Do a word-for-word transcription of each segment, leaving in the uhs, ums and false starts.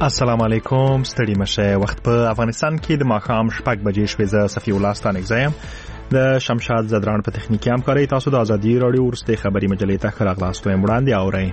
السلام علیکم، ستړي مشه. وخت په افغانستان کې د ماښام شپږ بجې شوې. زه صفي الله ستانکزی یم. د شمشاد زدران په تخنیکي همکارۍ تاسو د ازادي راډیو وروستۍ خبري مجلې ته ښه راغلاست وایم. وړاندې اورئ.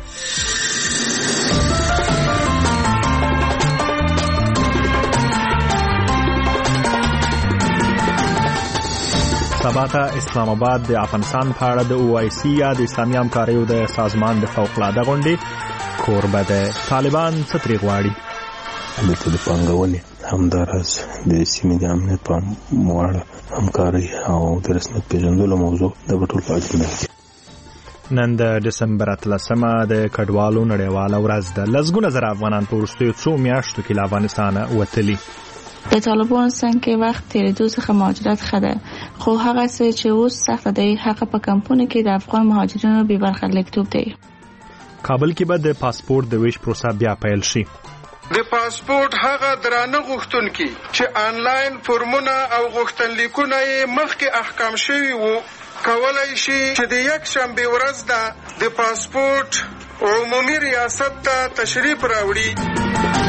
سبا ته اسلام آباد د افغانستان په اړه د او آی سی یا د اسلامي همکاریو د سازمان د فوق‌العاده غونډې کوربه د طالبان څه ترې غواړي. دلته د پانګونې همداراز د سیمې د امنیت په اړه همکاري او د رسمیت پېژندلو موضوع د ټول په اجنډا کې. نن د ډسمبر اتلسمه د کډوالو نړیواله ورځ ده. لسګونه زره افغانان په وروستیو څو میاشتو کې له افغانستانه وتلي. د طالبانو څنګه وخت تیریدو څخه مهاجرت ښه ده، خو هغه څه چې اوس سخته دی هغه په کمپونو کې د افغان مهاجرینو بې برخه لیکتوب دی. کابل کې به د پاسپورت د ویش پروسه بیا پیل شي. د پاسپورت هغه درانه غوښتونکي چې آنلاین فورمونه او غوښتنلیکونه یې مخکې احکام شوي وو کولای شي چې د یک شنبې ورځ ده د پاسپورت عمومي ریاست ته تشریف راوړي.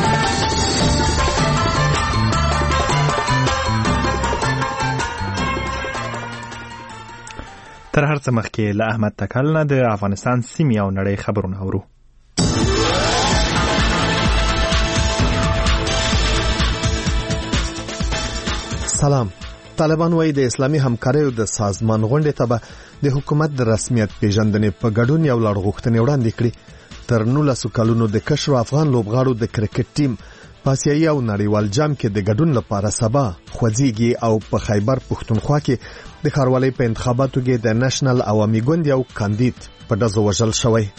تر هر څه مخکې له احمد تکل نه د افغانستان سیمې او نړۍ خبرونه اورو. سلام. طالبان وايي د اسلامي همکاریو د سازمان غونډې ته به د حکومت د رسمیت پیژندنې په ګډون یو لړ غوښتنې وړاندې کړي. تر نولسو کلونو د کشر افغان لوبغاړو د کرکټ ټیم په آسیایي او نړیوال جام کې د ګډون لپاره سبا خوځيږي او په خیبر پښتونخوا کې د ښاروالۍ په انتخاباتو کې د نېشنل عوامي ګوند یو کاندید په ډزو وژل شوی.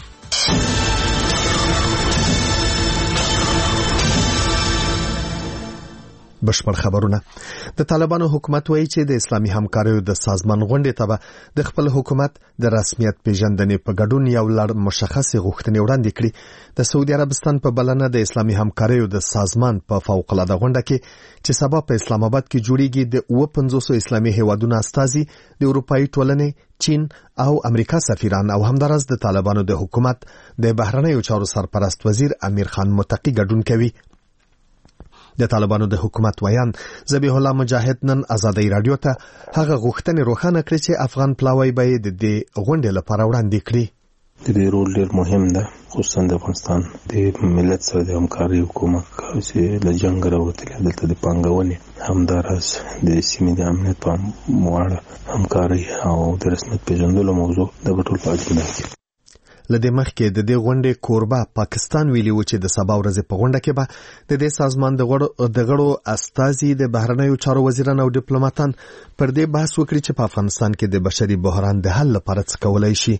بشپړ خبرونه. د طالبانو حکومت وایي چې د اسلامي همکاریو د سازمان غونډې ته به د خپل حکومت د رسمیت پیژندنې په ګډون یو لړ مشخص غوښتنې وړاندې کړي. د سعودي عربستان په بلنه د اسلامي همکاریو د سازمان په فوق‌العاده غونډه کې چې سبا په اسلام آباد کې جوړیږي د اوه پنځوس اسلامي هیوادونو استازي، د اروپאי ټولنې، چین او امریکا سفیران او همدارس د طالبانو د حکومت د بهرنیو چارو سرپرست وزیر امیر خان متقی ګډون کوي. د طالبانو د حکومت ویان ذبیح الله مجاهد نن ازادي رادیو ته هغه غوښتنې روښانه کړې چې افغان پلاوی به د دې غونډې لپاره وړاندې کړي. د دې رول ډېر مهم ده، خصوصا د افغانستان د ملت سره د همکارۍ حکومت چې له جنګ راوتلی دلته د پانګونې همداراز د سیمې د امنیت په اړه همکاري او د رسمیت پېژندلو موضوع د ټول په اجنډا کې. لدې مخکې د دې غونډې کوربه پاکستان ویلي و چې د سبا ورځې په غونډه کې به د دې سازمان د غړو د غړو استازي، د بهرنیو چارو وزیران او ډیپلوماټان پر دې بحث وکړي چې په افغانستان کې د بشري بحران د حل لپاره څه کولای شي.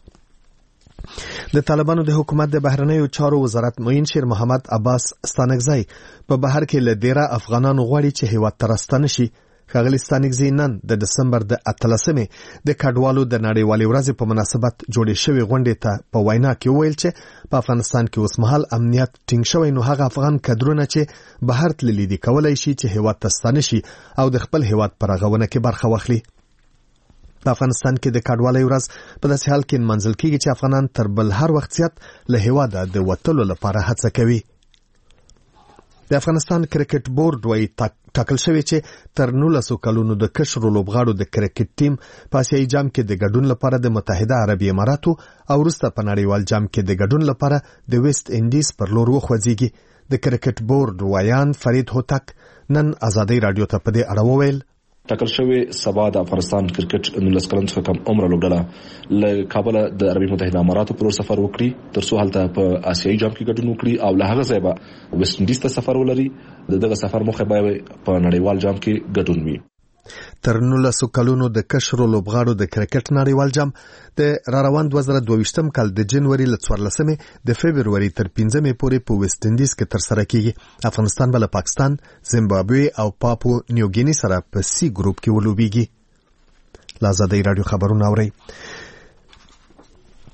د طالبانو د حکومت د بهرنیو چارو وزارت معین شیر محمد عباس ستانکزی په بهر کې له ډیره افغانانو غواړي چې هیواد ته راستانه شي. ښاغلي ستانکزی نن د ډسمبر د اتلسمې د کډوالو د نړیوالې ورځې په مناسبت جوړې شوې غونډې ته په وینا کې وویل چې په افغانستان کې اوس مهال امنیت ټینګ شوی، نو هغه افغان کډرونه چې بهر تللي دي کولای شي چې هیواد ته ستانه شي او د خپل هیواد په رغونه کې برخه واخلي. په افغانستان کې د کډوالۍ ورځ په داسې حال کې منځل کېږي چې افغانان تر بل هر وخت زیات له هیواده د وتلو لپاره هڅه کوي. د افغانستان کرکټ بورډ وايي ټاکل شوی چې تر نولسو کلونو د کشرو لوبغاړو د کرکټ ټیم په آسیایي جام کې د ګډون لپاره د متحده عربي اماراتو او وروسته په نړیوال جام کې د ګډون لپاره د ویسټ انډیز پر لور وخوځيږي. د کرکټ بورډ ویان فرید هوتک نن ازادي رادیو ته په دې اړه وویل. ټاکل شوی سبا د افغانستان کرکټ نولس کلن څخه کم عمر لوبډله له کابل د عربي متحده اماراتو پر سفر وکړي تر څو هلته په آسیایي جام کې ګډون وکړي او له هغه ځای به ویسټ انډیز ته سفر ولري. دغه سفر موخه به په نړیوال جام کې ګډون وي. تر نولسو کلونو د کشرو لوبغاړو د کرکټ نړیوال جام د راروان دوه زره دوه ویشتم کال د جنوري له څوارلسمې د فبروري تر پنځمې پورې په ویسټ انډیز کې ترسره کیږي. افغانستان به له پاکستان، زیمبابوې او پاپو نیوګیني سره په سی ګروپ کې ولوبېږي. له ازادۍ راډیو خبرونه اورئ.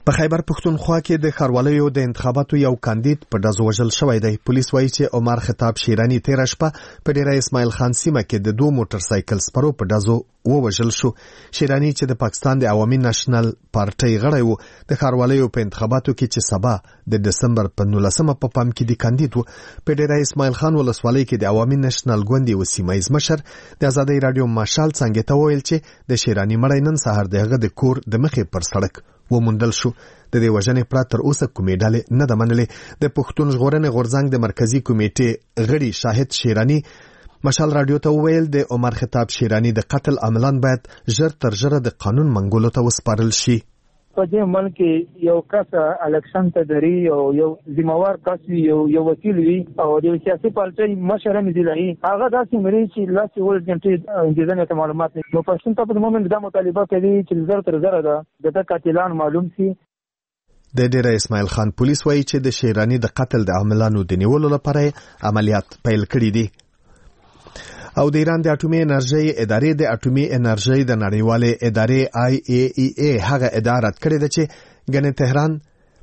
په خیبر پښتونخوا کې د ښاروالۍ د انتخاباتو یو کاندید په ډزو وژل شوی دی. پولیس وایي چې عمر خطاب شیرانی تیر شپه په ډیره اسماعیل خان سیمه کې د دوه موټر سایکل سپرو په ډزو ووژل شو. شیرانی چې د پاکستان د عوامي نېشنل پارټۍ غړی و، د ښاروالۍ په انتخاباتو کې چې سبا د دسمبر په نولسمه په پام کې د کاندید و، په ډیره اسماعیل خان ولسوالۍ کې د عوامي نېشنل ګوند یو سیمایز مشر د آزادۍ رادیو مشال څنګه ته ویل چې د شیرانی مړی نن سهار دغه د کور د مخې پر سړک وموندل شو. د دې وژنې پرته تر اوسه کومې ډلې نه ده منلې. د پښتون ژغورنې غورځنګ د مرکزی کمیټې غړي شاهد شیرانی مشال رادیو ته ویل د عمر خطاب شیرانی د قتل عملان باید ژر تر ژره د قانون منګولو ته وسپارل شي. په دې ملک یو کس الکشن ته دري او یو ذمہوار کس یو یو وکیل وي او د سیاسي پارټۍ مشر هم دی، هغه داسې مری چې لاس ول جنټي انجازه ته معلومات نه. نو پښتون ته په مومنت د مطالبه کوي چې زر تر زر ده د قاتلان معلوم شي. د ډیره اسماعیل خان پولیس وایي چې د شیرانی د قتل د عاملانو د نیولو لپاره عملیات پیل کړي دي. او د ایران د اټومي انرژي ادارې د اټومي انرژي د نړیوالې ادارې آی ای ای ای هغه اداره کړې ده چې ګنې تهران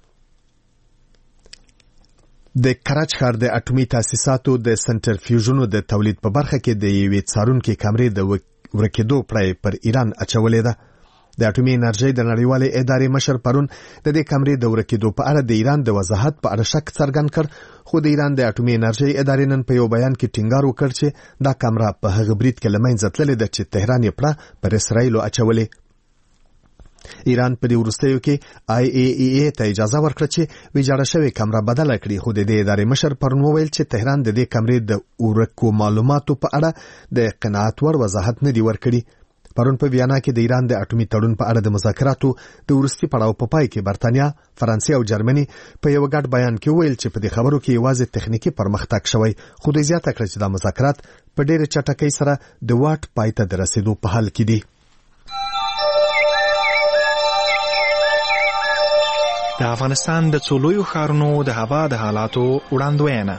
د کراچ ښار د اټومي تاسیساتو د سنټرفیوژونو د تولید په برخه کې د یوې څارونکې کمرې د ورکېدو پړی پر ایران اچولې ده. د اټومي انرژي د نړیوالې ادارې مشر پرون د دې کمرې د ورکېدو په اړه د ایران د وضاحت په اړه شک څرګند کړ، خو د ایران د اټومي انرژي ادارې نن په یو بیان کې ټینګار وکړ چې دا کمره په هغه برید کې له منځه تللې ده چې تهران یې پړه پر اسرائیلو اچولې. ایران په دې وروستیو کې آی ای ای ای ته اجازه ورکړه چې ویجاړه شوې کمره بدله کړي، خو د دې ادارې مشر پرون وویل چې تهران د دې کمرې د ورکو معلوماتو په اړه د قناعت وړ وضاحت نه دی ورکړي. پرون په ویانا کې د ایران د اټومي تړون په اړه د مذاکراتو د وروستي پړاو په پای کې برتانیا، فرانسې او جرمني په یو ګډ بیان کې ویل چې په دې خبرو کې یوازې تخنیکی پرمختګ شوی، خو دوی زیاته کړه چې دا مذاکرات په ډېره چټکۍ سره د واټ پای ته د رسیدو په حال کې دي. د افغانستان د څو لویو ښارونو د هوا د حالاتو وړاندوینه.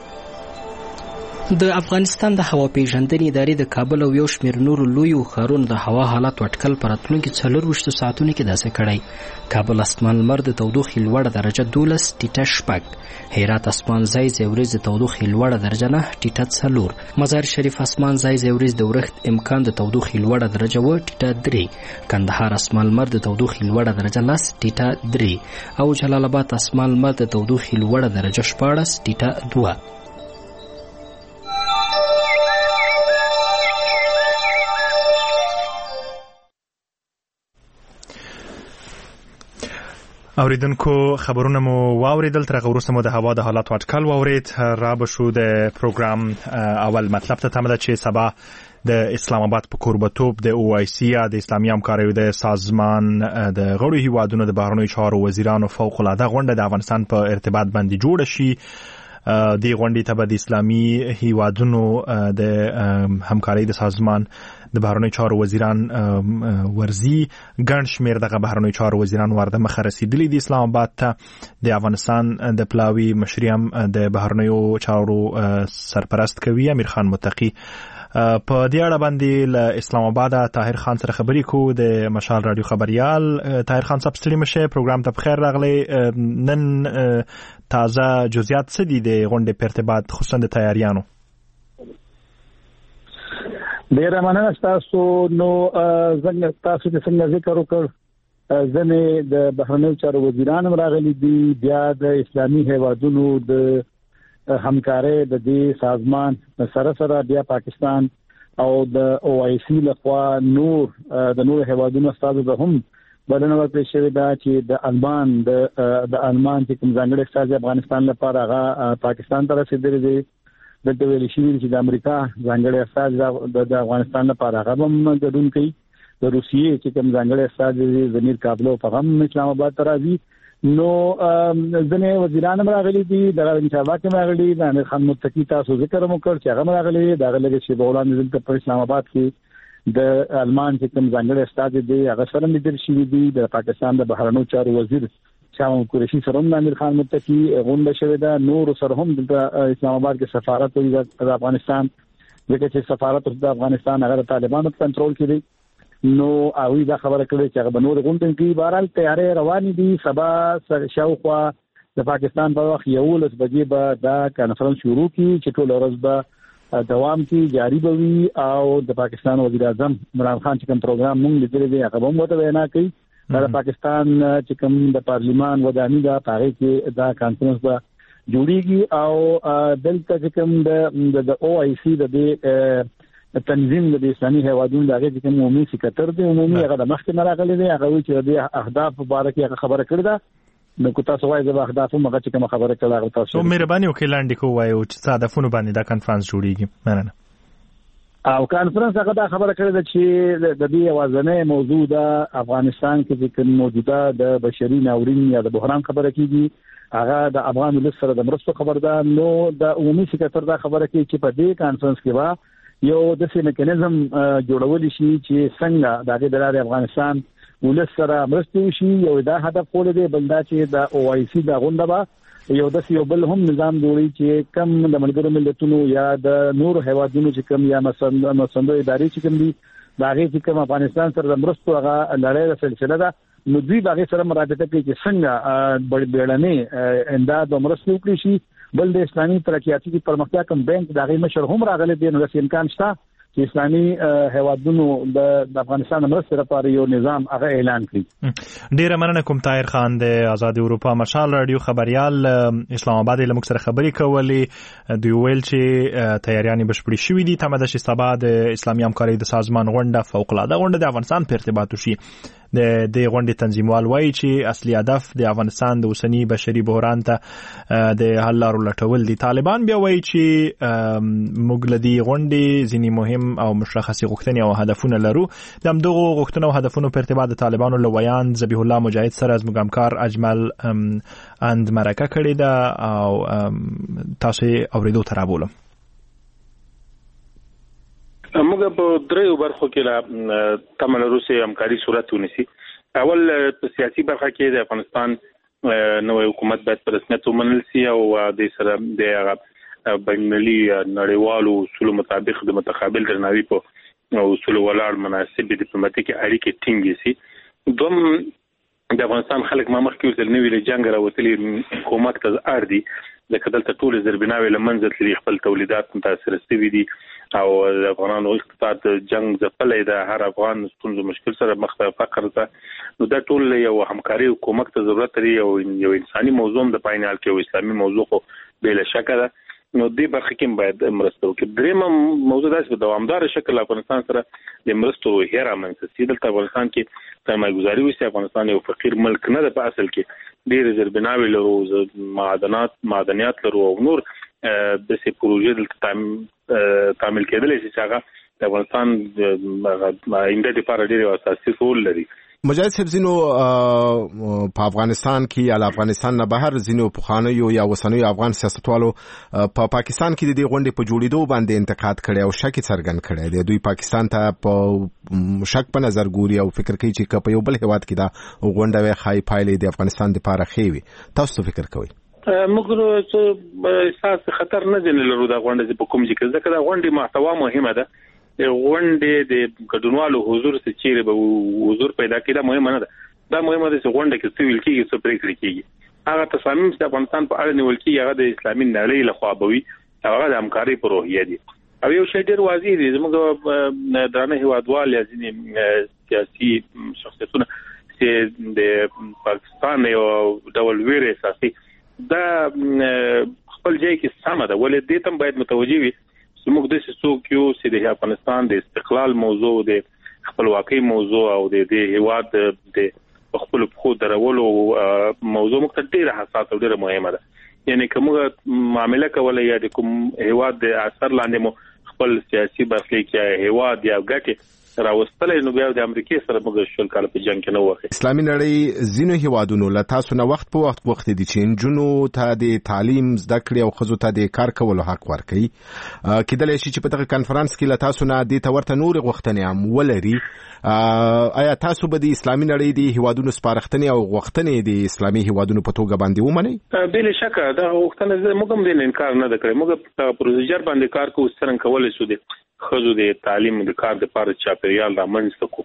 د افغانستان د هوا پیژندنې ادارې د کابل او یو شمېر نورو لویو ښارونو د هوا حالات اټکل په راتلونکي څلورویشتو ساعتونو کې داسې کړی. کابل اسمان لمر د تودوخې لوړه درجه دولس ټیټه شپږ، هرات اسمان ځای ځای ورځ د تودوخې لوړه درجه نه ټیټه څلور، مزار شریف اسمان ځای ځای ورځ د ورښت امکان د تودوخې لوړه درجه اووه ټیټه درې، کندهار اسمان لمر د تودوخې لوړه درجه لس ټیټه درې او جلال آباد اسمان لمر د تودوخې لوړه درجه شپاړس ټیټه دوه. اوریدونکو خبرونه مو واوریدل، تر هغه وروسته مو د هوا د حالاتو اټکل واورید. را به شو د پروګرام اول مطلب ته تمه ده چې سبا د اسلام آباد په کوربتوب د او آی سی د اسلامي همکاریو د سازمان د غړو هیوادونو د بهرنیو چارو وزیرانو فوق العاده غونډه د افغانستان په ارتباط باندې جوړه شي. د غونډې ته به د اسلامي هیوادونو د همکارۍ د سازمان د بهرنیو چارو وزیران ورزي ګڼ شمېر دغه بهرنیو چارو وزیران ورده مخه رسیدلي دي اسلام آباد ته. د افغانستان د پلاوي مشري هم د بهرنیو چارو سرپرست کوي امیر خان متقي. په دې اړه باندې له اسلام آباد طاهر خان سره خبرې کو. د مشال رادیو خبريال طاهر خان صاحب ستړي مشه، پروګرام ته بخیر راغلی. نن تازه جزئیات څه دي د غونډې په ارتباط خصوصا د تیاریانو؟ ډیره مننه تاسو. نو څنګه تاسو چې څنګه ذکر وکړ، ځنې د بهرنیو چارو وزیران راغلي دي، بیا د اسلامي هیوادونو د همکارۍ د دې سازمان سره سره بیا پاکستان او د او آی سی لخوا نور د نور هیوادونو استادو به هم بلنه ورکړل شوې ده چې د المان د د المان چې کوم ځانګړي استاد افغانستان لپاره هغه پاکستان ته رسیدلی دی. دلته ویل شوي چې د امریکا ځانګړي استاد د افغانستان لپاره هغه هم ګډون کوي. د روسیې چې کوم ځانګړي استاد دی ضمیر کابل په هم اسلام آباد ته راځي. نو ځنې وزیران راغلي دي، د انشاءالله کې راغلي د امیر خان متقي تاسو ذکر مو کړ چې هغه راغلي دا لږ شی په وړاندې دلته په اسلام آباد کې د المان چې کوم ځانګړي استاد دی هغه سره لیدل شوی دی. د پاکستان د بهرنیو چارو وزیر شاه قریشي سره هم امیر خان متقي غونډه شوې ده. نور سره هم د اسلام آباد کې سفارت د افغانستان ځکه چې سفارت د افغانستان هغه طالبانو په کنټرول کې دی. نو اوی دا خبره کړې چې هغه بنور غونډه کې بهرحال تیارې روانې دي. سبا شاوخوا د پاکستان په وخت یو لس بجې به دا کانفرنس شروع کی چې ټول ورځ به دوام کی جاری بوي او د پاکستان وزیر اعظم عمران خان چې کوم پروګرام مونږ لیدل دي هغه هم وته وینا کوي. د پاکستان چې کوم د پارلیمان وداني دا هغه کې دا کانفرنس به جوړیږي او دلته چې کوم د او آی سی د تنظیم د اسلامي هیوادونو دغه چې کوم عمومي سکرټر دی عمومي هغه د مخکې نه راغلی دی هغه چې د اهداف مبارک هغه خبره کړې ده. نو کو تاسو وایي د اهداف مګه چې کوم خبره کړه هغه تاسو نو مهرباني وکړئ لاندې کو وایو چې هدفونه باندې دا کانفرنس جوړیږي. مننه. او کانفرنس هغه دا خبره کړې ده چې د دې اوازنه موضوع د افغانستان کې چې کوم موجوده د بشري ناورین یا د بحران خبره کیږي هغه د افغان ولس سره د مرستو خبر ده. نو د عمومي سکرټر دا خبره کوي چې په دې کانفرنس کې وا یو د سې میکانیزم جوړول شي چې څنګه د دغه افغانستان ولس سره مرسته وشي. یو دا هدف کول دی بل دا چې د او آی سی د غونډه به یو د یو بل هم نظام جوړي چې کم د ملګرو ملتونو یا د نور هیوادونو چې کم یا مثلا مسندو ادارې چې کم دي دا غي چې کم افغانستان سره د مرستو هغه لړۍ سلسله ده نو دوی باغې سره مرابطه کوي چې څنګه بړ بیړنې امداد او مرستې وکړي شي. بل د اسلامي ترقیاتي پرمختیا کم بانک دا غي مشر هم راغلي دي نو د امکان شته چې اسلامي هیوادونو د افغانستان مرسته لپاره یو نظام هغه اعلان کړي. ډیره مننه کوم طاهر خان د آزاد اروپا مشال رادیو خبريال اسلام آباد له موږ سره خبرې کولې. دوی ویل چې تیاریانې بشپړې شوې دي تمه ده چې سبا د اسلامي همکارۍ د سازمان غونډه فوق العاده غونډه د افغانستان په ارتباط وشي. د دې غونډې تنظیموال وایي چې اصلي هدف د افغانستان د اوسنی بشري بحران ته د حل لارو لټول دي. طالبان بیا وایي چې موږ له دې غونډې ځینې مهم او مشخصې غوښتنې او هدفونه لرو. د همدغو غوښتنو او هدفونو په ارتباط د طالبانو له ویان ذبیح الله مجاهد سره زموږ همکار اجمل اند مرکه کړې ده او تاسو یې اورېدو ته رابولم. موږ په دریو برخو کې لا تمل روسي همکاري صورت ونیسي. اول په سیاسي برخه کې د افغانستان نوې حکومت باید په رسمیت ومنل شي او د سره د بینالمللي نړیوالو اصولو مطابق د متقابل درناوي په اصول ولاړ مناسب ډیپلوماټیکي اړیکې ټینګې شي. دوم د افغانستان خلک ما مخکې ویل نوې له جنگ راوتلي حکومت ته اړ دي ځکه دلته ټول زربناوي لمنځه تللي خپل تولیدات متاثر شوي دي او د افغانانو اقتصاد جنگ ځپلې ده هر افغان ستونزو مشکل سره مخ ته فقر ته نو دا ټول یو همکاري حکومت ته ضرورت لري او یو انساني موضوع د پاینال کې او اسلامي موضوع خو بلا شک ده نو دې برخه کې باید مرسته وکړي. درېم موضوع دا چې په دوامدار شکل افغانستان سره د مرستو هیره منځ دلته افغانستان کې سرمایه‌ګذاري وشي. افغانستان یو فقیر ملک نه ده په اصل کې ډېر زربناوي لرو معدنات معدنیات لرو او نور د سې پروژې د تعمیل کېدل چې هغه د افغانستان د آینده لپاره ډېر اساسي رول لري. مجاهد صاحب زینو په افغانستان کې یا افغانستان نه بهر زینو پخوانیو یا وسنیو افغان سیاستوالو په پاکستان کې د دې غونډې په جوړېدو باندې انتقاد کړي او شک څرګند کړي دی. دوی پاکستان ته په شک په نظر ګوري او فکر کوي چې په یو بل هیواد کې دا غونډه وي خای پایلې د افغانستان لپاره خېوي. تاسو څه فکر کوئ؟ موږ څه احساس خطر نه دی لرو دا غونډه په کوم ځای کې ځکه دا غونډه محتوا مهمه ده. غونډه د ګډونوالو حضور څخه چیرې به حضور پیدا کړي دا مهمه نه ده. دا مهمه ده چې غونډه کې څه ویل کېږي څه پریکړې کېږي. هغه تصامیم چې افغانستان په اړه نیول کېږي هغه د اسلامي نړۍ له خوا به وي هغه د همکارۍ په روحیه دي. او یو شی ډېر واضح دی زموږ درانه هیوادوال یا ځینې سیاسي شخصیتونه چې د پاکستان یو ډول ویره اساسي دا خپل ځای کې سمه ده ولې دې ته باید متوجي وي موږ د څوک یو چې د افغانستان د استقلال موضوع د خپلواکۍ موضوع او د دې هیواد د خپل خو درولو موضوع موږ ته ډیره حساسه او ډیره مهمه ده. یعنی کوم معاملې کولای یا د کوم هیواد د اثر لاندې مو خپل سیاسي برخلیک یا هیواد یا ګټه راوستلې نو بیا د امریکای سره موږ شل کال په جنگ کې نه وخت. اسلامي نړۍ زینو هیوادونو له تاسو نه وخت په وخت وخت دي چې جنو ته د تعلیم زده کړې او خزو ته د کار کولو حق ورکړي. کېدل شي چې په دغه کانفرنس کې له تاسو نه د تورته نور غوښتنې هم ولري. آیا تاسو به د اسلامي نړۍ د هیوادونو سپارښتنې او غوښتنې د اسلامي هیوادونو په توګه باندې ومنئ؟ بل شک دا غوښتنه موږ هم د انکار نه کړی. موږ په پروسیجر باندې کار کوو څنګه کولای شو د خزو د تعلیم د کار د لپاره چاپیریال رامنځته کو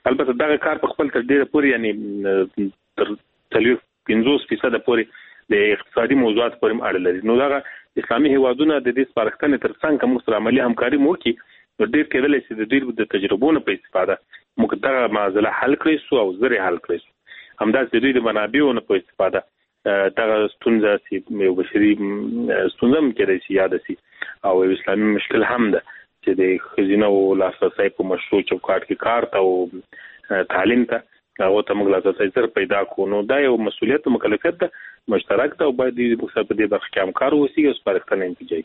البته دغه کار په خپل تر ډیره پورې یعنی تر تلوي پنځوس فیصد پورې د اقتصادي موضوعات پورې اړه لري. نو دغه اسلامي هیوادونه د دې سپارښتنې تر څنګ کوم سره عملی همکاري موکي ډیر کېدل چې د ډیر د تجربو په استفاده موږ دغه معضله حل کړی سو او زری حل کړی سو. همداسې د دوی د منابعو نه په استفاده دغه ستونزه چې یو بشري ستونزه هم کېدای شي یاد شي او اسلامي مشکل هم ده چې د خزینه او لاسرسي په مشروع چوکاټ کې کار ته او تعلیم ته هغه ته موږ لاسرسي سره پیدا کوو. نو دا یو مسؤلیت او مکلفیت ده مشترک ده او باید د موږ په دې برخه کې همکار اوسي او سپارښتنه انتجاج.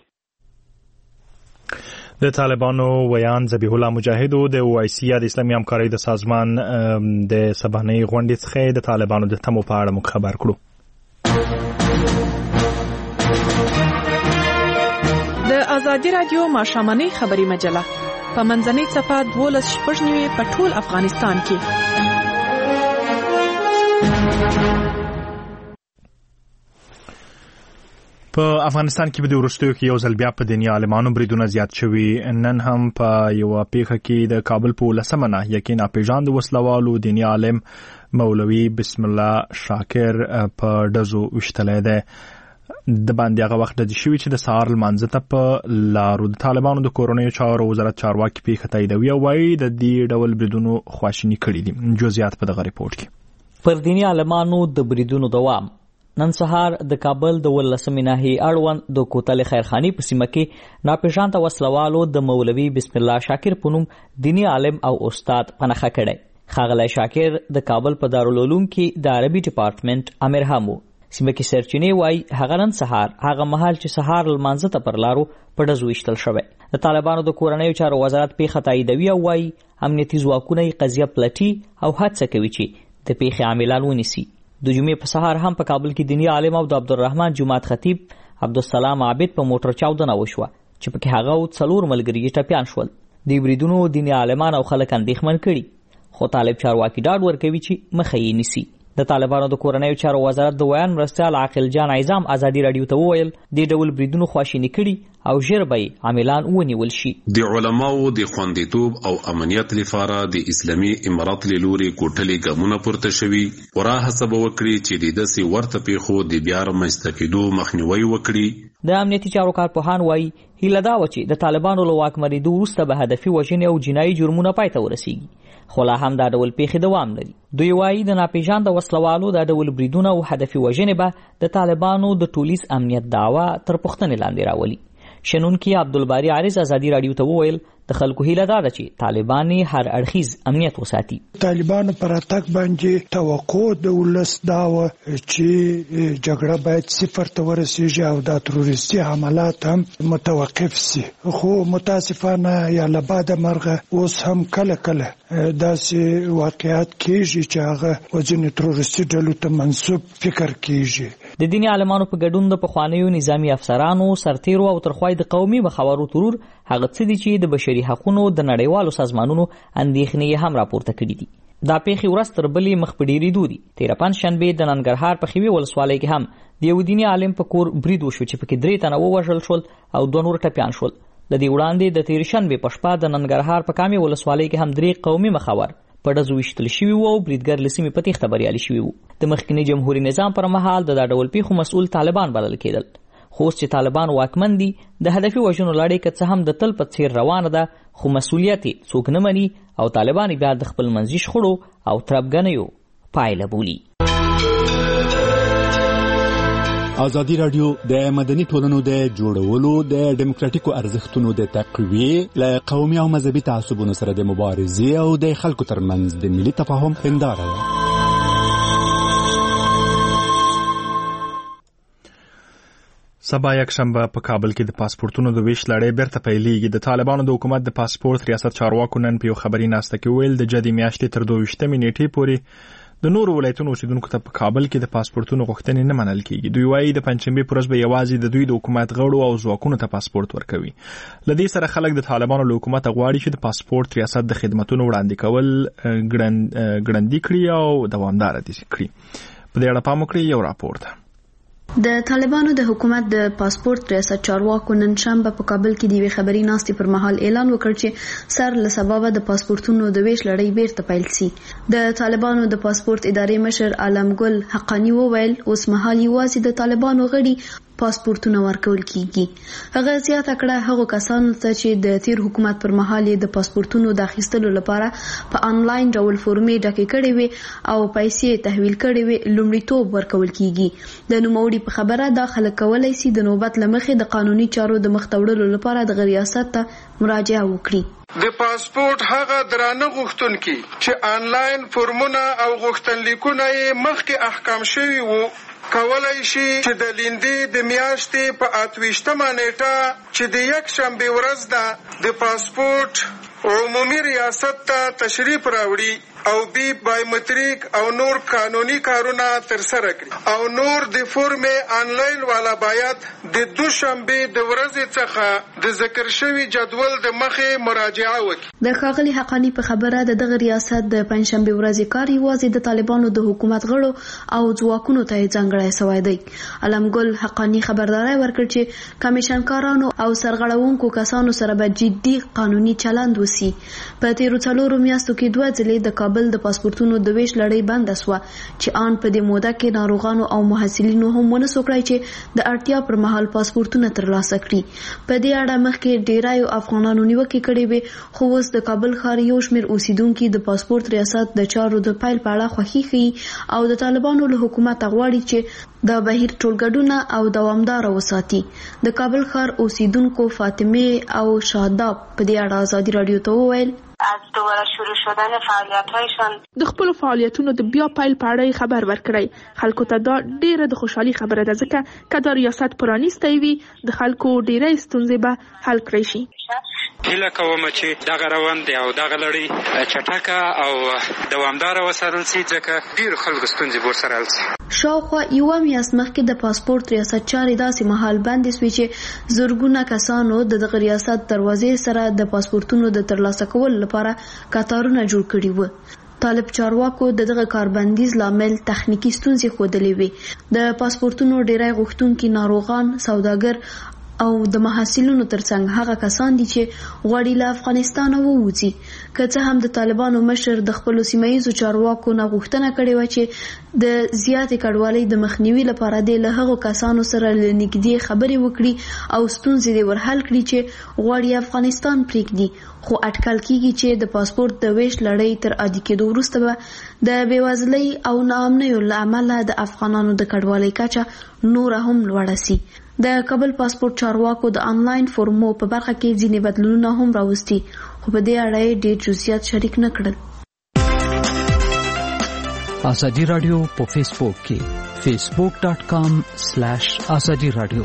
د طالبانو ویان ذبیح الله مجاهد د او آی سی د اسلامي همکارۍ د سازمان د سبانې غونډې څخه د طالبانو د تمو په اړه مخ خبر کړو. د ازادي رادیو ماشامنۍ خبري مجله په منځنۍ صفحه دولس شپږ نیوي په ټول افغانستان کې. په افغانستان کې به د وروستیو کې یو ځل بیا په دیني عالمانو بریدونه زیات شوي. نن هم په یو پیښه کې د کابل په لسمه ناحیه کې ناپېژاند وسلوالو دیني عالم مولوي بسم الله شاکر په ډزو وشتلی دی. د باندې هغه وخت د شوي چې د سهار لمانځه ته په لارو د طالبانو د کورنیو چارو وزارت چارواکي پیښه تاییدوي او وایي د دې ډول بریدونو خواشیني کړي دي. جزئیات په دغه ریپورت کې. پر دیني عالمانو د بریدونو دوام نن سهار د کابل د ولسمې ناحیې اړوند د کوتل خیرخانی په سیمه کې ناپېژانده وسلوالو د مولوي بسم الله شاکر په نوم دیني عالم او استاد پنهخه کړی. ښاغلی شاکر د کابل په دارالعلوم کې د عربي ډپارټمنټ امیر هم و. سیمه کې سرچینې وایي هغه نن سهار هغه مهال چې سهار لمانځه ته پر لارو په ډزو ویشتل شوی. د طالبانو د کورنیو چارو وزارت پیښه تاییدوي او وایي امنیتي ځواکونه یې قضیه پلټي او هڅه کوي چې د پیښې عاملان ونیسي. د جمعې په سهار هم په کابل کې دیني عالم او د عبدالرحمن جماعت خطیب عبدالسلام عابد په موټر چاودنه وشوه چې پکې هغه او څلور ملګري یې ټپیان شول. د بریدونو دیني عالمان او خلک اندېښمن کړي خو طالب چارواکي ډاډ ورکوي چې مخه یې نیسي. د طالبانو د کورنیو چارو وزارت د ویان مرستیال عاقل جان عظام ازادي رادیو ته وویل دې ډول بریدونو خواشیني کړي او ژر به عاملان ونیول شي. د علماو د خوندیتوب او امنیت لپاره د اسلامي امارات له لوري کوټلې ګامونه پورته شوي ورا هڅه وکړي چې د داسې ورته پیښو د بیا رامنځته کېدو مخنیوي وکړي. د امنیتي چارو کارپوهان وایي هیله دا و چې د طالبانو له واکمنېدو وروسته به هدفي وژنې او جنایي جرمونه پای ته ورسیږي خو لا هم دا ډول پیښې دوام لري. دوی وایي د ناپېژانده وسلوالو دا ډول بریدونه او هدفي وژنې به د طالبانو د ټولیز امنیت دعوه تر پوښتنې لاندې راولي. شنونکي عبدالباری عارض ازادي رادیو ته وویل د خلکو هیله دا ده چې طالبان هر اړخیز امنیت وساتي. طالبانو پر اتاک باندې توقع د ولس دا و چې جګړه باید صفر ته ورسیږي او د تروریستي حملات هم متوقف سي. خو متاسفانه یا لبعد مرغه اوس هم کله کله داسې واقعیت کېږي چې هغه وجنې تروریستي ډلو ته منسوب فکر کېږي. د دیني عالمانو په ګډون د پخوانیو نظامی افسرانو سرتیرو او ترخوای د قومي مخاورو ترور هغه څه دي چې د بشري حقوقو د نړیوالو سازمانونو اندېښنې هم راپورته کړي دي. دا پیښې ورځ تر بلې مخ په ډېرېدو دي. تېره پنجشنبې د ننګرهار په خیوي ولسوالۍ کې هم د یو دیني عالم په کور برید وشو چې پکې درې تنه ووژل شول او دوه نور ټپیان شول. د دې وړاندې د تېرې شنبې په شپه د ننګرهار په کامې ولسوالۍ کې هم درې قومي مخاور په ډزو ویشتل شوي وو او بریدګر له سیمې په تېښته بریالي شوي وو. د مخکیني جمهوري نظام پر مهال د دا ډول پیښو مسؤل طالبان بلل کېدل. خو اوس چې طالبان واکمن دي د هدفي وژنو لړۍ که څه هم د تل په څېر روانه ده خو مسؤلیت یې څوک نه مني او طالبان بیا د خپل منځي شخړو او تربګنیو پایله بولي. ازادي رادیو د مدني ټولنو د جوړولو د ډیموکراټیکو ارزښتونو د تقویې له قومي او مذهبي تعصبونو سره د مبارزې او د خلکو ترمنځ د ملي تفاهم هنداره ده. سبا یک شنبه په کابل کې د پاسپورتونو د ویش لړۍ بیرته پیلېږي. د طالبانو د حکومت د پاسپورت ریاست چارواکو نن په یو خبري ناسته کې ویل د جدي میاشتې تر دوه ویشتمې نیټې پورې د نورو ولایتونو اوسیدونکو ته په کابل کې د پاسپورتونو غوښتنې نه منل کېږي. دوی وایي د پنجشنبې په ورځ به یوازې د دوی د حکومت غړو او ځواکونو ته پاسپورت ورکوي. له دې سره خلک د طالبانو له حکومت غواړي چې د پاسپورت ریاست د خدماتونو وړاندې کول ګړندي کړي او دوامداره دي کړي. په دې اړه پام وکړئ. یو راپور ده. د طالبانو د حکومت د پاسپورت ریاست چارواکو نن شنبه په کابل کې د یوې خبري ناستې پر مهال اعلان وکړ چې سر له سببه د پاسپورتونو د ویش لړۍ بیرته پیل شي. د طالبانو د پاسپورت ادارې مشر عالمګل حقانی وویل اوس مهال یوازې د طالبانو غړي پاسپورتونه ورکول کیږي. هغه زیاته کړه هغه کسانو ته چې د تیر حکومت پر مهال د پاسپورتونو د اخیستلو لپاره په انلاین ډول فورمې ډکې کړې وي او پیسې تحویل کړې وي لومړیتوب ورکول کیږي. د نوموړي په خبره دا خلک کولای شي د نوبت لمخې د قانوني چارو د مخ ته وړلو لپاره د ریاست ته مراجعه وکړي. د پاسپورت هغه درانه غوښتونکي چې انلاین فورمونه او غوښتنلیکونه یې مخکې احکام شوي وو کولای شي چې د لیندې د میاشتې په اتویشتمه نیټه چې د یک شنبې ورځ ده د پاسپورت عمومي ریاست ته تشریف راوړي او بی بایومتریک او نور قانوني کارونه ترسره کړي او نور د فورمې انلاین والا باید د دوشنبې د ورځې څخه د ذکر شوي جدول د مخې مراجعه وکړي. د ښاغلي حقانی په خبره د دغه ریاست د پنځشنبې ورځې کار یوازې د طالبانو د حکومت غړو او ځواکونو ته ځانګړی شوی دی. علمګل حقانی خبرداري ورکړ چې کمیشنکارانو او سرغړونکو کسانو سره به جدي قانوني چلند وسی. په تیرو څلورو میاشتو کې دوه ځلې د کابل د پاسپورتونو د ویش لړۍ بنده سوه چې آن په دې موده کې ناروغانو او محصلینو هم ونه سو کړای چې د اړتیا پر مهال پاسپورتونه ترلاسه کړي. په دې اړه مخکې ډیرایو افغانانو نیوکې کړې وې خو اوس د کابل ښار یو شمېر اوسیدونکي د پاسپورت ریاست د چارو د پیل په اړه خوښي ښیي او د طالبانو له حکومت غواړي چې د بهیر ټولګډونه او دوامدار وساتي. د کابل ښار اوسیدونکو فاطمه او شاداب په دې اړه ازادي رادیو ته وویل از دوباره شروع شدن فعالیت‌هایشان د خپل فعالیتونو د بیا پیل په اړه خبر ورکړی. خلکو ته دا ډیره د خوشحالي خبره ده ځکه که دا ریاست پرانیستی وي د خلکو ډیره ستونزې به حل کړی شي. هیله کوم چې دغه روان دی او دغه لړۍ چټکه او دوامداره وساتل شي ځکه ډیر خلکو ستونزې ورسره حل شي. شاوخوا یوه میاشت مخکې د پاسپورت ریاست چارې داسې مهال بندې سوې چې زرګونه کسانو د دغه ریاست دروازې سره د پاسپورتونو د ترلاسه کولو لپاره کتارونه جوړ کړي وو. طالب چارواکو د دغه کاربندیز لامل تخنیکی ستونزې ښودلې وې. د پاسپورتونو ډیری غوښتونکي ناروغان، سوداګر او د محصلینو ترڅنګ هغه کسان دي چې غواړي له افغانستانه ووځي. که څه هم د طالبانو مشر د خپلو سیمهییزو چارواکو نه غوښتنه کړې وه چې د زیاتې کډوالۍ د مخنیوي لپاره دې له هغو کسانو سره له نږدې خبرې وکړي او ستونزې دې ورحل کړي چې غواړي افغانستان پرېږدي، خو اټکل کیږي چې د پاسپورت د ویش لړۍ تر عادي کېدو وروسته به د بېوزلۍ او ناامنیو له امله د افغانانو د کډوالۍ کچه نوره هم لوړه سي. د کابل پاسپورت چارواکو د انلاین فورمو په برخه کې ځینې بدلونونه هم راوستي خو په دې اړه یې ډېر جزئیات شریک نه کړل. ازادي رادیو په فیسبوک کې فیسبوک ډاٹ کام سلیش ازادي رادیو.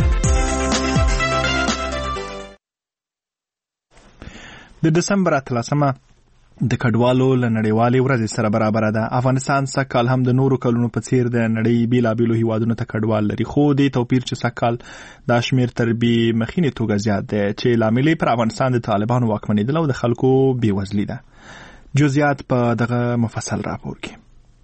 د دسمبر اتلسمه د کډوالو له نړیوالې ورځې سره برابره ده. افغانستان سږکال هم د نورو کلونو په څیر د نړۍ بیلابیلو هیوادونو ته کډوال لري، خو دې توپیر چې سږکال دا شمیر تر بې مخینې توګه زیات دی چې لامل یې پر افغانستان د طالبانو واکمنېدل او د خلکو بېوزلي ده. جزئیات په دغه مفصل راپور کې.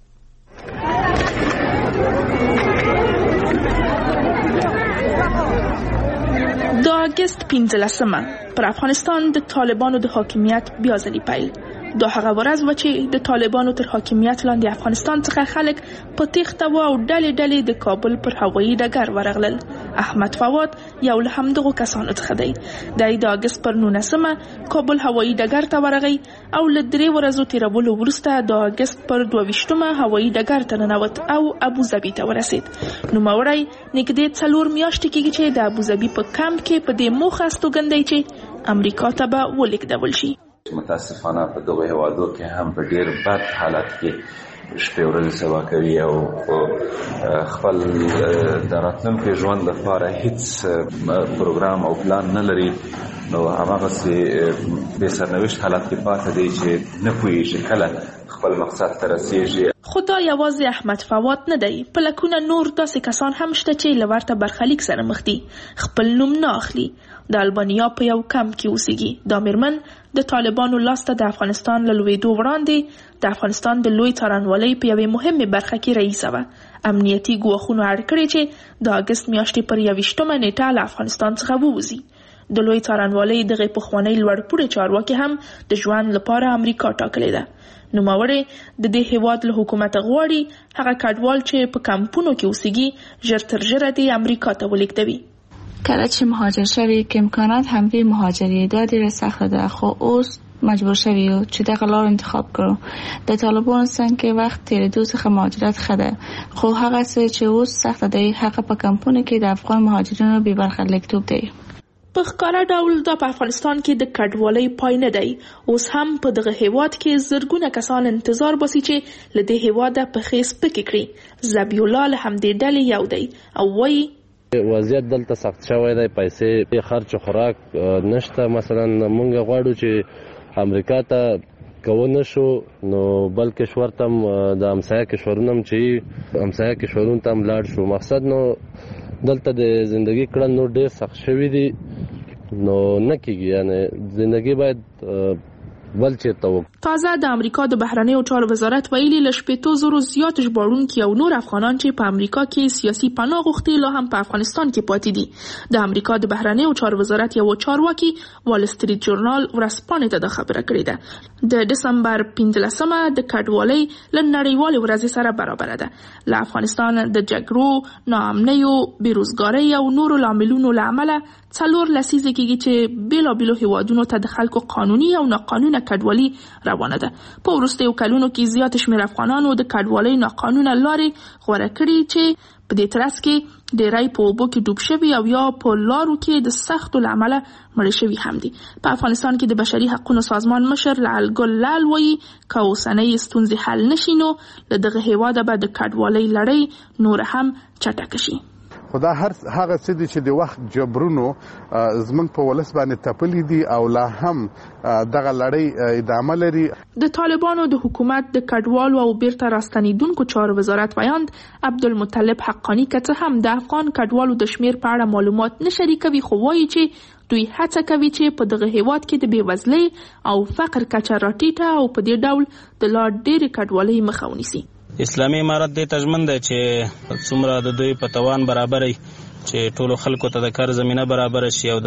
د اگست پنځلسمه پر افغانستان د طالبانو د حاکمیت بیا ځلي پیل. دا هغه ورځ و چې د طالبانو تر حاکمیت لاندې افغانستان څخه خلک په تېښته و او ډلې ډلې د کابل پر هوایي ډګر ورغلل. احمد فواد یو له همدغو کسانو څخه دی. دی د اګست پر نولسمه کابل هوایي ډګر ته ورغی او له درې ورځو تېرولو وروسته د اګست پر دوه ویشتمه هوایي ډګر ته ننوت او ابوظبي ته ورسید. نوموړی نږدې څلور میاشتې کېږي چې د ابوظبي په کمپ کې په دې موخه استوګن دی چې امریکا ته به ولېږدول شي. متاسفانه په دغه هیوادو کې هم په ډیر بد حالت کې شپې ورځې سبا کوي او خپل د راتلونکي ژوند لپاره هیڅ پروګرام او پلان نه لري، نو هماغسې بې سرنوشت حالت کې پاتې دی چې نه پوهېږي کله خپل مقصد ته رسېږي. خو دا یوازې احمد فواد نه دی، په لکونه نور داسې کسان هم شته چې له ورته برخلیک سره مخ دي. خپل نوم نه اخلي، د البانیا په یو کمپ کې اوسېږي. دا میرمن د طالبانو لاسته د افغانستان له لوېدو وړاندې د افغانستان د لوی څارنوالۍ په یوې مهمې برخه کې رئیسه وه. امنیتي ګواښونو اړ کړی چې د اگست میاشتې پر یویشتمه نیټه له افغانستان څخه ووځي. د لوی څارنوالۍ دغه پخوانی لوړپوړي چارواکي هم د ژوند لپاره امریکا ټاکلې ده. نوموړی د دې هیواد له حکومت غواړي هغه کډوال چې په کمپونو کې اوسېږي ژر تر ژره د امریکا ته ولیږدوي. کله چې مهاجر شوی که امکانات هم به مهاجری دا ډیره سخته ده، خو اوس مجبور شوی یو چې دغه لار انتخاب کړو. د طالبانو څنګه وخت تیرېدو څخه مهاجرت ښه ده، خو هغه څه چې اوس سخته دی هغه په کمپونو کې د افغان مهاجرینو بې برخه لیکتوب دی. په ښکاره ډول دا په افغانستان کې د کډوالۍ پای نه دی. اوس هم په دغه هیواد کې زرګونه کسان انتظار باسي چې له دې هیواده پښې سپکې کړي. ذبیح الله له همدې ډلې یو دی او وایي وضعیت دلته سخت شوی دی، پیسې خرچ خوراک نشته. مثلا مونږ غواړو چې امریکا ته کوو نشو نو بل کشور ته د همسایه کشورونو هم چې همسایه کشورونو ته هم لاړ شو. مقصد نو دلته د زندگی کړن نو ډیر سخت شوی دی نو نه کیږي، یعنی زندگی باید بل چیرته وو. تازه د امریکا د بهرنیو چارو وزارت ویلي له شپېتو زرو زیات ژباړونکي او نور افغانان چې په امریکا کې سیاسي پناه غوښتي لا هم په افغانستان کې پاتې دي. د امریکا د بهرنیو چارو وزارت یو چارواکي وال سټریټ جورنال ورځپاڼې ته د خبره کړې ده. د دسمبر پنځلسمه د کډوالۍ له نړیوالې ورځې سره برابر ده. له افغانستان د جګړو، ناامنیو، بیروزګارۍ او نورو لاملونو له امله څلور لسیزې کېږي چې بیلابیلو هیوادونو ته د خلکو قانوني او ناقانونه کډوالي روانه ده. په وروستیو کلونو کې زیات شمېر افغانانو د کډوالۍ ناقانونه لارې غوره کړي چې په دې ترڅ کې ډیری په اوبو کې ډوب شوي او یا په لارو کې د سختو له امله مړه شوي هم دي. په افغانستان کې د بشري حقونو سازمان مشر لعل ګل لعل وایي که اوسنۍ ستونزې حل نشي نو له دغه هیواده به د کډوالۍ لړۍ نور هم چټکه شي. خدا هر هغه څه دي چې د وخت جبرونو زمونږ په ولس باندې تپلي دي او لا هم دغه لړۍ ادامه لري. د طالبانو د حکومت د کډوالو او بیرته راستنیدونکو چارو وزارت ویاند عبدالمطلب حقانی که څه هم د افغان کډوالو د شمیر په اړه معلومات نه شریکوي، خو وایي چې دوی هڅه کوي چې په دغه هیواد کې د بېوزلۍ او فقر کچه راټیټه او په دې ډول د لا ډېرې کډوالۍ مخه ونیسي. اسلامي امارت دې تضمن دی چې څومره د دوی په توان برابري چې ټولو خلکو ته د کار زمينه برابر شي او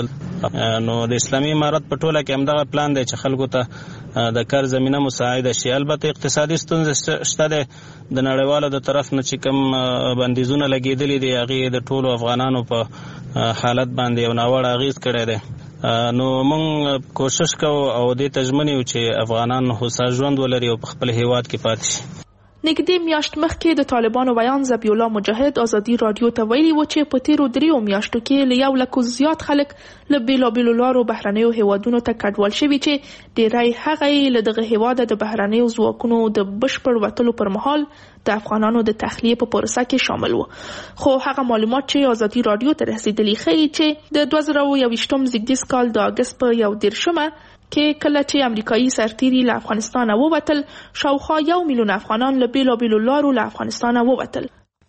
نو د اسلامي امارت په ټوله کې همدغه پلان دی چې خلکو ته د کار زمينه مساعده شي. البته اقتصادي ستونزې شته ده د نړیوالو د طرف نه چې کوم بندیزونه لګیدلي دي هغه د ټولو افغانانو په حالت باندې یو ناوړه اغیز کړی دی. نو موږ کوشش کوو او دې تضمن یو چې افغانان هوسا ژوند ولري او په خپل هیواد کې پاتې شي. نږدې میاشت مخکې د طالبانو ویان ذبیح الله مجاهد ازادي رادیو ته ویلي و چې په تیرو دریو میاشتو کې له یو لکو زیات خلک له بیلابیلو لارو بهرنیو هیوادونو ته کډوال شوي چې ډیری هغه یې له دغه هیواده د بهرنیو ځواکونو د بشپړ وتلو پر مهال د افغانانو د تخلیې په پروسه کې شامل وو. خو هغه معلومات چې ازادي رادیو ته رسیدلي ښیي چې د دوه زره یوویشتم زیږدیز کال د اګست په یو دېرشمه کې کله چې امریکایي سرتیري له افغانستانه ووتل شاوخوا یو میلیون افغانان له بیلابیلو لارو له افغانستانه ووتل.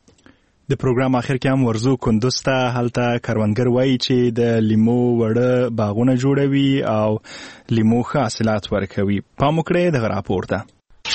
د پروګرام اخر کې هم ورزو کندوز ته هلته کروندګر وایي چې د لیمو وړه باغونه جوړوي او لیمو ښه حاصلات ورکوي. پام وکړئ دغه راپور ته.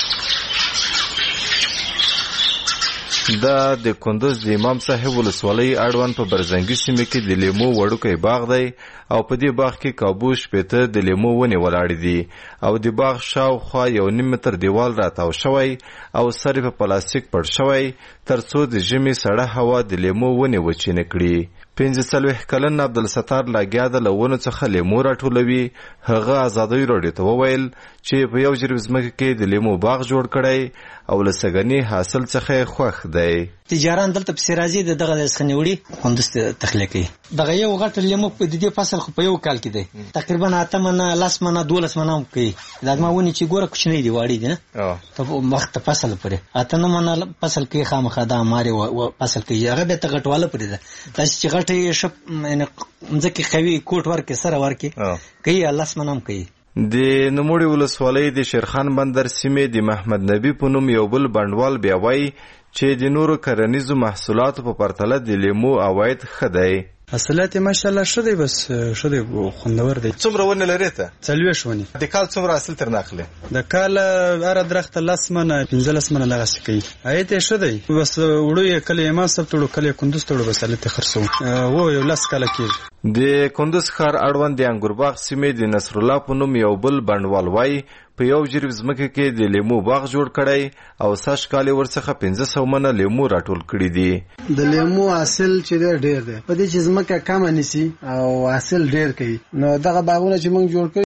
دا د کندوز د امام صاحب ولسوالۍ اړوند په برزنګي سیمه کې د لیمو وړوکی باغ دی او په دې باغ کې کابو شپېته د لیمو ونې ولاړې دي او د باغ شاوخوا یو نیم متر دیوال راتاو شوی او سر په پلاستیک پړ شوی ترڅو د ژمي سړه هوا د لیمو ونې وچې نه کړي. پنځه څلوېښت کلن عبدالستار لګیا د له ونو څخه لیمو راټولوي. هغه ازادۍ راډیو ته وویل چې په یو جریب ځمکه کې د لیمو باغ جوړ کړی او له سږني حاصل څخه یې خوښ دی. تجاران دلته پسې راځي د دغه څخه وړي کندوز ته تخلیه کوي. دغه یو غټ لیمو په دې فصل خو په یو کال کې دی تقریبا اته منه لس منه دولس منه هم کوي. دا ما ونې چې ګوره کوچنۍ دي واړې دي نه ته وخت فصل پرې اته نه منه فصل کوي خامخا دا مارې فصل کوي هغه به ته غټواله پرې ده داسې چې غټې شپ یعنې ځکه قوي کوټ ورکې سره ورکې کوي لس منه هم کوي. د نوموړي ولسوالۍ د شیرخان بندر سیمې د محمد نبی په نوم یو بل بڼوال بیا وایي چې د نورو کرنیزو محصولاتو په پرتله د لیمو عواید ښه دی. حاصلات ماشاءالله ښه دی، بس ښه دی، خوندور دی. څومره ونه لري ته؟ څلوېښت ونې. د کال څومره حاصل ترنه اخلي؟ د کال هره درخته لس منه پنځلس منه دغسې کوي. عاید یې ښه دی، بس وړو یې کله ایمان صاحب ته وړو، کله یې کندوز ته وړو، بس هلته یې خرڅوو. و یو لس کاله کېږي. د کندوز ښار اړوند د انګورباغ سیمې د نصرالله په نوم یو بل بڼوال وایي په یو جریب ځمکه کې د لیمو باغ جوړ کړی او سږ کال یې ورڅخه پنځه سوه منه لیمو راټول کړي دي. د لیمو حاصل چې دی ډېر دی، په دې چې ځمکه کمه نیسي او حاصل ډېر کوي، نو دغه باغونه چې موږ جوړ کړي